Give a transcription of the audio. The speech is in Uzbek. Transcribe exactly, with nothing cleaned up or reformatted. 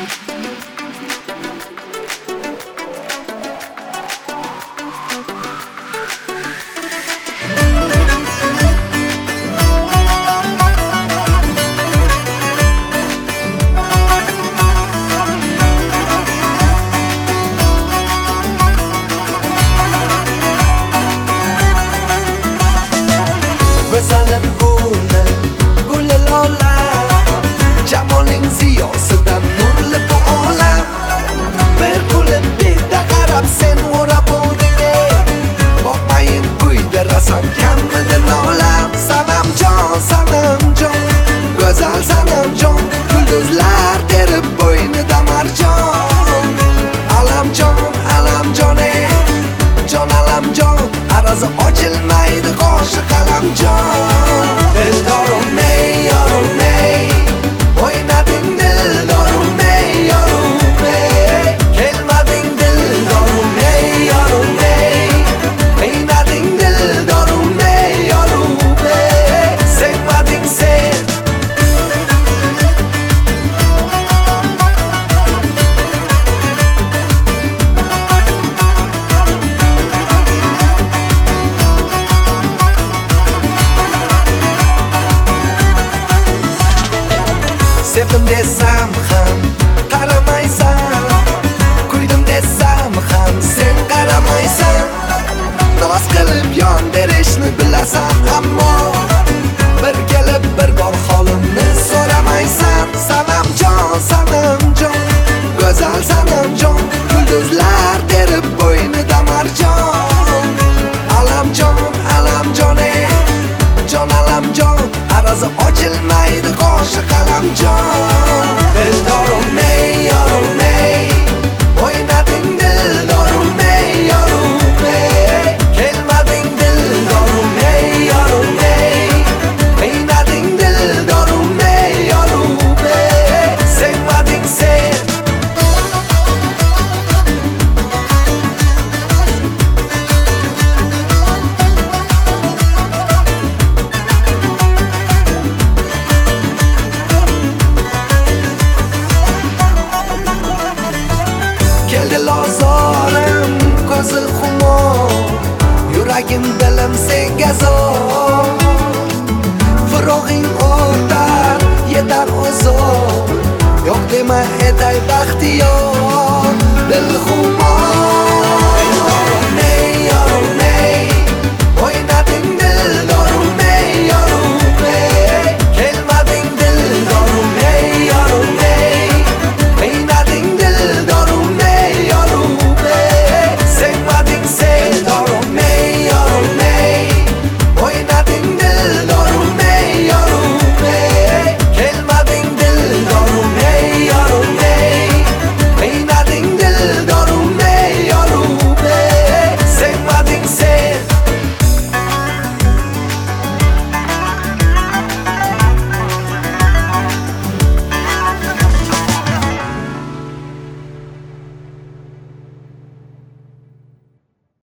Bersama gula, gula lola Jamolin ziyosidan nurli bu olam Bir kulib beda qarab sen o'rab olding Boqmayin uyda rasam kammidi nolam Sanamjon, sanamjon, go'zal sanamjon Yulduzlar terib bo'ynida marjon Alamjon, alamjon ey, jon alamjon Arazi ochilmaydi qo'shi qalamjon Dildorum ey, yorum ey O'ynading dildorum ey, yorum ey Kelmading dildorum ey, yorum ey O'ynading dildorum ey, yorum ey Sevmading sen Sevdim desam ham qaramaysan Kuydim desam ham sen qaramaysan Noz qilib yon berishni bilasan Ammo bir kelib bir bor holimni so'ramaysan Sanamjon, sanamjon, go'zal sanamjon Yulduzlar terib bo'ynida marjon Alamjon, alamjon ey, jon alamjon Arazi ochilmaydi qo'shi qalamjon Dildorum ey, yorum ey O'ynading dildorum ey, yorum ey Kelmading dildorum ey, yorum ey O'ynading dildorum ey, yorum ey Sevmading sen Keldi lozorim, ko'zi xumor Yuragim dilim senga zor Firog'ing o'tar, yetar uzor Yo'q dema etay baxtiyor Dil xumor